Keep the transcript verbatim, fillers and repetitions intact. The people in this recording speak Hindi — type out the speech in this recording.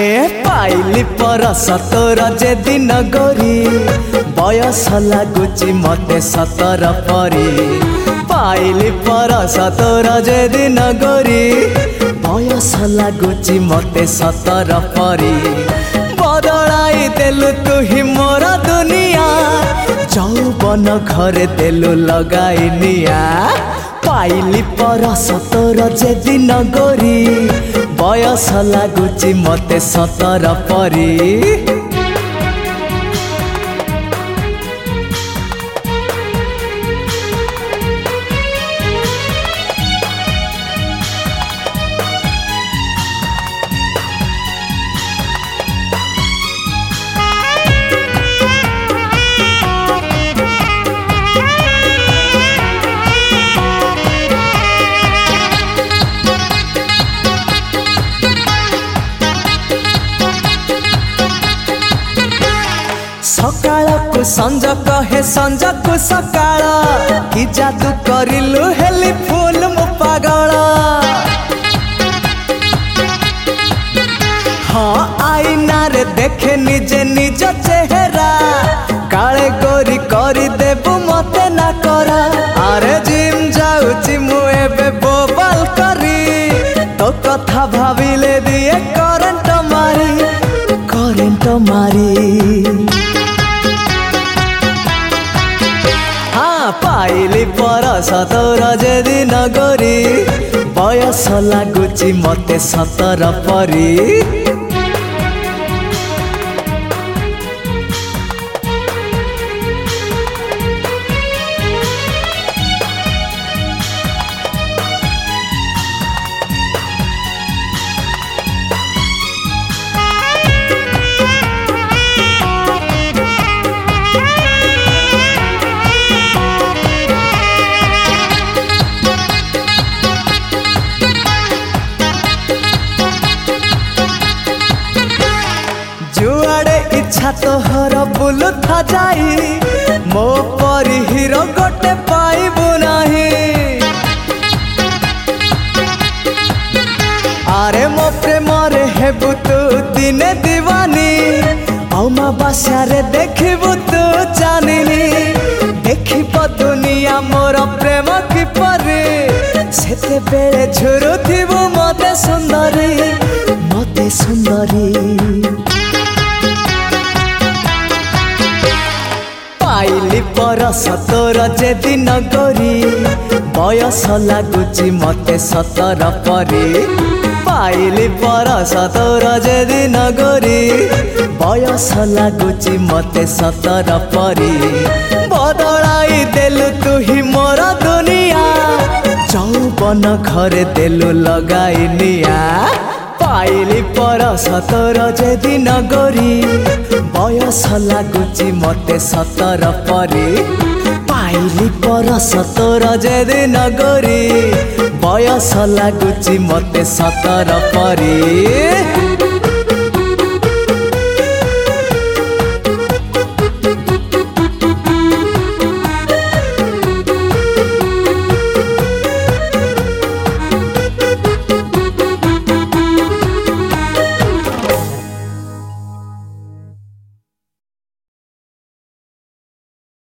पाइली परस तोर जे दिन गोरी बयस लगुची मते सतर परी। पाइली परस तोर जे दिन गोरी बयस लगुची मते सतर परी। बदलाई देलु तू ही मोर दुनिया जौवन घरे देलु लगाई निया। पाइली परस तोर जे दिन गोरी बयस लगुची मते सतर परी। सकाळ को संज कहे संज को सकाळ कि जादू करिलु हेली फूल मु पागल। हाँ आईना रे देखे निजे निज चेहरा काले गोरी करी देबु मते ना करा। अरे जिम जाउची मु एबे बोबाल करी तो कथा भाविले दिए करंट मारी करंट मारी। पाइली परस तोर जे दिन गोरी बयस लगुची मते सतर परी। जुआड़े इच्छा तोहर बुलु था जाई मो परी हीरो गोटे पाइबु नाही। अरे मो प्रेम रे हेबु तू दिने दीवानी अमावास्या रे देखिबु तू जानिनी। देखिब दुनिया मोर प्रेम किपरि सेते बेले झुरुथिबु मते सुंदरी मते सुंदरी। पाइली परस तोर जे दिन गोरी बयस लगुची मते सतर परी। पाइली परस तोर जे दिन गोरी बयस लगुची मते सतर परी। बदलाई देलु तू ही मोर दुनिया जौवन घरे देलु लगाई निया। पाइली परस तोर जे दिन गोरी बयस लगुची मते सतर परी। पाइली परस तोर जे दिन गोरी बयस लगुची मते सतर परी।